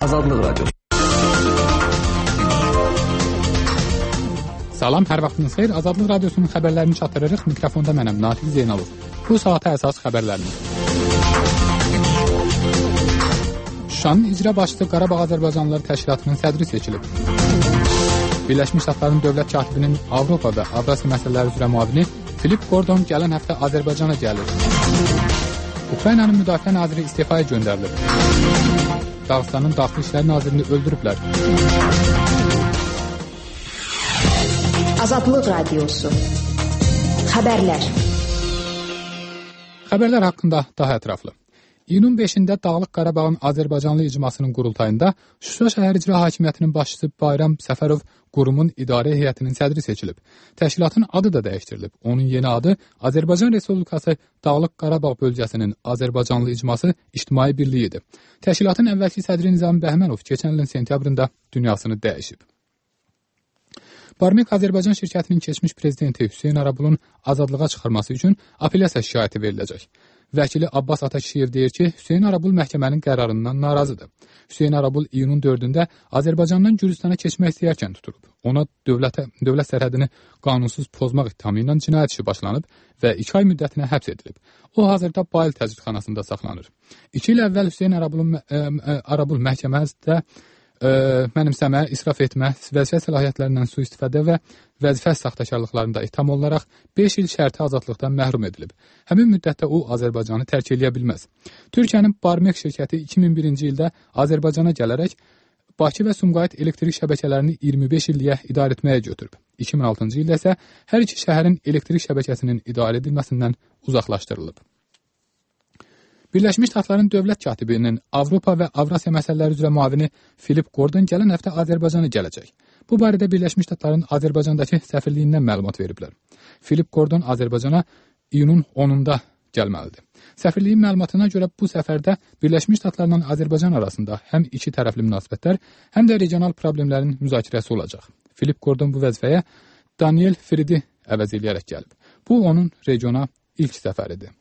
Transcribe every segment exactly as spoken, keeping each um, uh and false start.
Azadlıq Radiosu. Salam, hər vaxtınız xeyir. Azadlıq Radiosunun xəbərlərini çatdırırıq. Mikrofonda mənəm, Natiq Zeynalov. Bu saata əsas xəbərlərimiz. Şuşanın icra başçısı Qarabağ Azərbaycanlıları Təşkilatının sədri seçilib. Birləşmiş Ştatların dövlət katibinin Avropa və Avrasiya məsələləri üzrə müavini Filip Gordon gələn həftə Azərbaycana gəlir. Ukraynanın müdafiə naziri istifaya göndərilib. Dağıstanın Daxili İşlər nazirini öldürüblər. Azadlıq Radiosu. Xəbərlər. Xəbərlər haqqında daha ətraflı. İyunun beşində Dağlıq Qarabağın Azərbaycanlı icmasının qurultayında Şuşa şəhər icra hakimiyyətinin başçısı Bayram Səfərov qurumun idarə heyətinin sədri seçilib. Təşkilatın adı da dəyişdirilib. Onun yeni adı Azərbaycan Respublikası Dağlıq Qarabağ bölgəsinin Azərbaycanlı icması İctimai Birliyidir. Təşkilatın əvvəlki sədri Nizami Bəhmənov keçən ilin sentyabrında dünyasını dəyişib. Barmik Azərbaycan şirkətinin keçmiş prezidenti Hüseyn Arabulun azadlığa çıxarması üçün apellyasiya şikayəti veriləcək. Vəkili Abbas Atakişiyev deyir ki, Hüseyn Arabul məhkəmənin qərarından narazıdır. Hüseyn Arabul iyunun dördündə Azərbaycandan Gürcüstana keçmək istəyərkən tutulub. Ona dövlətə, dövlət sərhədini qanunsuz pozmaq ittihamı ilə cinayət işi başlanıb və iki ay müddətinə həbs edilib. O hazırda Bayıl təcridxanasında saxlanır. İki il əvvəl Hüseyn Arabulun ə, ə, Arabul məhkəmədə ə, mənimsəmə, israf etmə, vəzifə səlahiyyətlərindən sui-istifadə və vəzifə saxtakarlıqlarında itham olaraq beş il şərti azadlıqdan məhrum edilib. Həmin müddətdə o Azərbaycanı tərk eləyə bilməz. Türkiyənin Barmek şirkəti iki min birinci ildə Azərbaycana gələrək Bakı və Sumqayıt elektrik şəbəkələrini iyirmi beş illiyə idarə etməyə götürüb. iki min altıncı ildə isə hər iki şəhərin elektrik şəbəkəsinin idarə edilməsindən uzaqlaşdırılıb. Birləşmiş Ştatların dövlət katibinin Avropa və Avrasiya məsələləri üzrə müavini Filip Gordon gələn həftə Azərbaycana gələcək. Bu barədə Birləşmiş Ştatların Azərbaycandakı səfirliyindən məlumat veriblər. Filip Gordon Azərbaycana iyunun onunda gəlməlidir. Səfirliyin məlumatına görə bu səfərdə Birləşmiş Ştatlarla Azərbaycan arasında həm iki tərəfli münasibətlər, həm də regional problemlərin müzakirəsi olacaq. Filip Gordon bu vəzifəyə Daniel Fridi əvəz eləyərək gəlib. Bu onun regiona ilk səfəridir.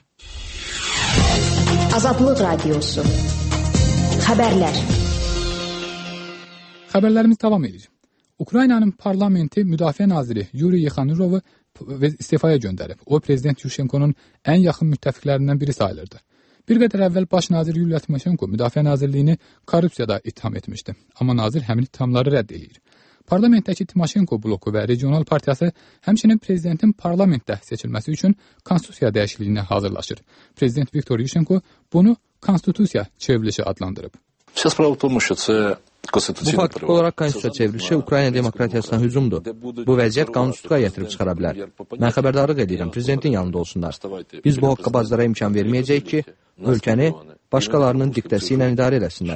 Azadlıq Radiosu. Xəbərlər. Xəbərlərimiz davam edir. Ukraynanın parlamenti müdafiə naziri Yuri Yexanirovu istifaya göndərib. O, prezident Yushchenko'nun ən yaxın müttəfiqlərindən biri sayılırdı. Bir qədər əvvəl baş nazir Yuliya Timoşenko müdafiə nazirliyini korrupsiyada ittiham etmişdi. Amma nazir həmin ittihamları rədd edir. Parlamentdəki Timoşenko bloku və regional partiyası həmçinin prezidentin parlamentdə seçilməsi üçün konstitusiya dəyişikliyinə hazırlaşır. Prezident Viktor Yushchenko bunu konstitusiya çevrilişi adlandırıb. Bu faktik olaraq konstitusiya çevrilişi Ukrayna demokratiyasına hücumdur. Bu vəziyyət qanunsuzluğa gətirib çıxara bilər. Mən xəbərdarlıq edirəm, prezidentin yanında olsunlar. Biz bu hoqqabazlara imkan verməyəcəyik ki, ölkəni başqalarının diktəsi ilə idarə eləsinlər.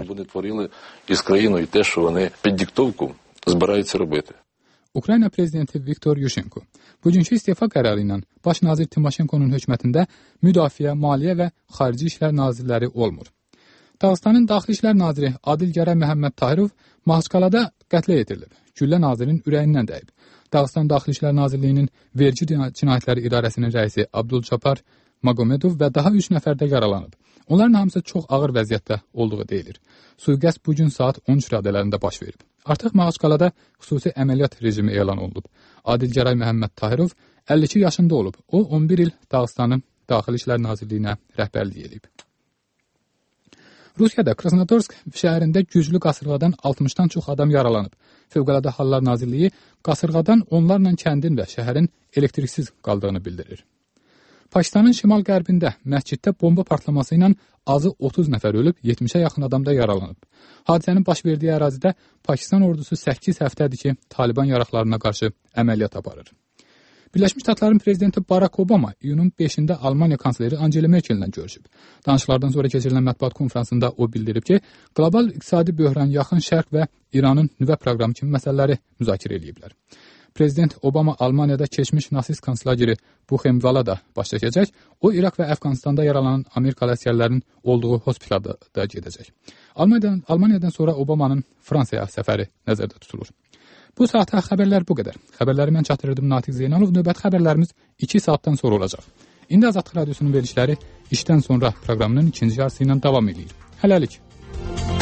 Ukrayna prezidenti Viktor Yushchenko bugünkü istifa qərarı ilə baş nazir Timoşenko'nun hökumətində müdafiə, maliyyə və xarici işlər nazirləri olmur. Dağıstanın Daxili İşlər naziri Adil Gərəy Məhəmməd Tahirov Maxçalada qətlə yetirilib. Güllə nazirin ürəyindən dəyib. Dağıstan Daxili İşlər Nazirliyinin vergi cinayətləri idarəsinin rəisi Abdulcapar Magomedov və daha üç nəfər də yaralanıb. Onların hamısı çox ağır vəziyyətdə olduğu deyilir. Sui-qəsd bu gün saat on üç radələrində baş verib. Artıq Maxçalada xüsusi əməliyyat rejimi elan olunub. Adil Gərəy Məhəmməd Tahirov əlli iki yaşında olub. O on bir il Dağıstanın Daxili İşlər Nazirliyinə rəhbərlik edib. Rusiyada Krasnodorsk şəhərində güclü qasırğadan altmışdan çox adam yaralanıb. Fövqəladə Hallar Nazirliyi qasırğadan onlarla kəndin və şəhərin elektriksiz qaldığını bildirir. Pakistanın şimal-qərbində məsciddə bomba partlaması ilə azı otuz nəfər ölüb, yetmişə yaxın adam da yaralanıb. Hadisənin baş verdiyi ərazidə Pakistan ordusu səkkiz həftədir ki, Taliban yaraqlarına qarşı əməliyyat aparır. Birləşmiş Ştatların prezidenti Barack Obama iyunun beşində Almaniya kansleri Angela Merkel'lə görüşüb. Danışıqlardan sonra keçirilən mətbuat konfransında o bildirib ki, qlobal iqtisadi böhran yaxın şərq və İranın nüvə proqramı kimi məsələləri müzakirə ediblər. Prezident Obama Almaniyada keçmiş nasist konslageri Buchenwald'a baş çəkəcək. O, İraq və Əfqanistanda yaralanan Amerikalı əsgərlərin olduğu hospitalda da gedəcək. Almaniyadan, Almaniyadan sonra Obamanın Fransaya səfəri nəzərdə tutulur. Bu saata xəbərlər bu qədər. Xəbərləri mən çatdırırdım Natiq Zeynalov. Növbəti xəbərlərimiz iki saatdan sonra olacaq. İndi Azadlıq Radiosunun verilişləri işdən sonra proqramının ikinci yarısı ilə davam edir. Hələlik.